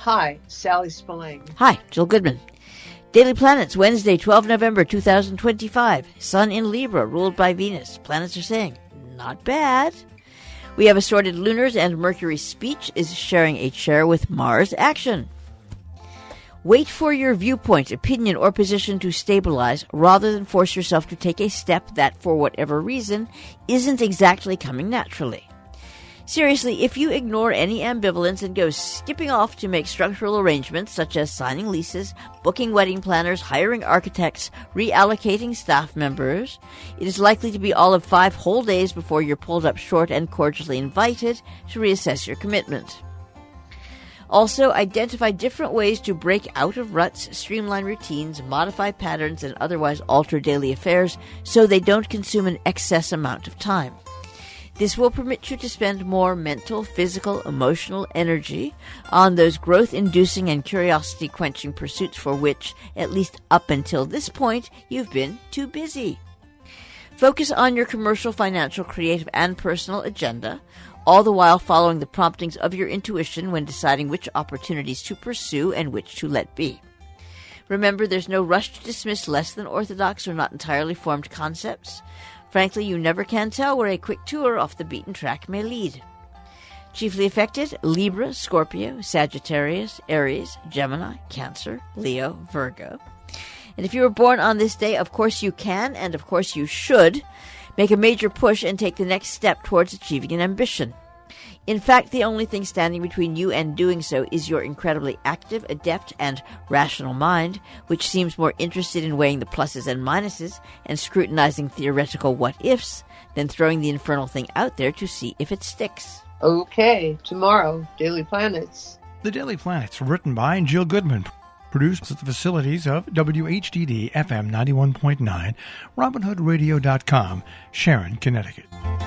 Hi, Sally Spillane. Hi, Jill Goodman. Daily Planets, Wednesday, 12 November 2025. Sun in Libra, ruled by Venus. Planets are saying, not bad. We have assorted lunars, and Mercury's speech is sharing a chair with Mars action. Wait for your viewpoint, opinion, or position to stabilize rather than force yourself to take a step that, for whatever reason, isn't exactly coming naturally. Seriously, if you ignore any ambivalence and go skipping off to make structural arrangements such as signing leases, booking wedding planners, hiring architects, reallocating staff members, it is likely to be all of 5 whole days before you're pulled up short and cordially invited to reassess your commitment. Also, identify different ways to break out of ruts, streamline routines, modify patterns, and otherwise alter daily affairs so they don't consume an excess amount of time. This will permit you to spend more mental, physical, emotional energy on those growth-inducing and curiosity-quenching pursuits for which, at least up until this point, you've been too busy. Focus on your commercial, financial, creative, and personal agenda, all the while following the promptings of your intuition when deciding which opportunities to pursue and which to let be. Remember, there's no rush to dismiss less than orthodox or not entirely formed concepts. Frankly, you never can tell where a quick tour off the beaten track may lead. Chiefly affected, Libra, Scorpio, Sagittarius, Aries, Gemini, Cancer, Leo, Virgo. And if you were born on this day, of course you can, and of course you should, make a major push and take the next step towards achieving an ambition. In fact, the only thing standing between you and doing so is your incredibly active, adept, and rational mind, which seems more interested in weighing the pluses and minuses and scrutinizing theoretical what-ifs than throwing the infernal thing out there to see if it sticks. Okay, tomorrow, Daily Planets. The Daily Planets, written by Jill Goodman. Produced at the facilities of WHDD FM 91.9, RobinHoodRadio.com, Sharon, Connecticut.